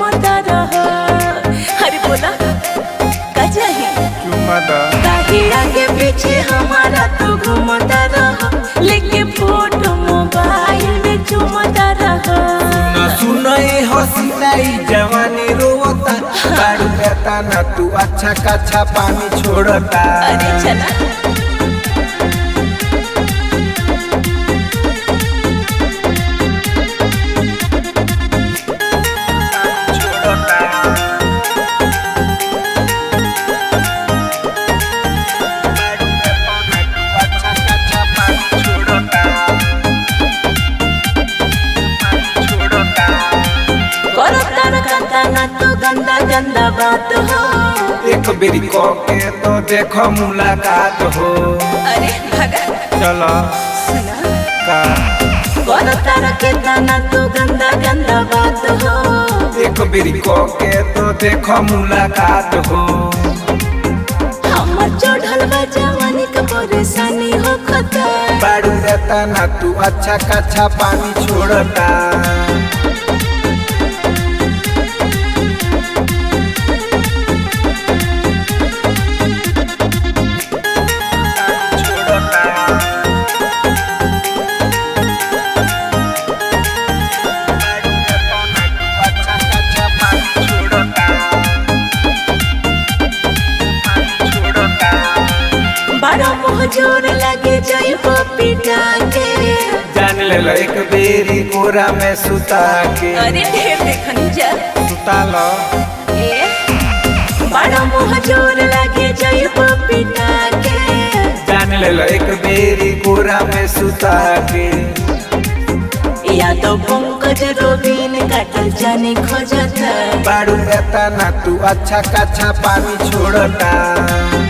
घूमता रह। अरे बोला का चाहिए? चुम्मा दा काहे आगे पीछे हमारा तू घूमता रह, लेके फोटो मोबाइल में चुमता रह। न सुनई हसीनाई जवानी रोता बारू बेता ना तू अच्छा कच्छा पानी छोड़ता। अरे चला ना तो गंदा गंदा बात हो। एक बेरी को के तो देखो मुलाकात हो। अरे भगा चलो सुना का तारा के ना तो गंदा गंदा बात हो। एक बेरी को के तो देखो मुलाकात हो। हमर चढ़ल बा जवानी का परेशानी हो खता। बारू रहता ना तू अच्छा कच्छा पानी छोड़ता। बड़ा मुँह जोर लगे जाई पिटा के। जान ले लो एक बेरी कोरा में सुता के। अरे ढेर देखनी जा सुता लो ए बड़ा मुँह जोर लगे जाई पिटा के। जान ले लो एक बेरी कोरा में सुता के। या तो पंकज रोबिन काटल जाने खोजता। बारू रहता ना तू अच्छा कच्छा पानी छोड़ता।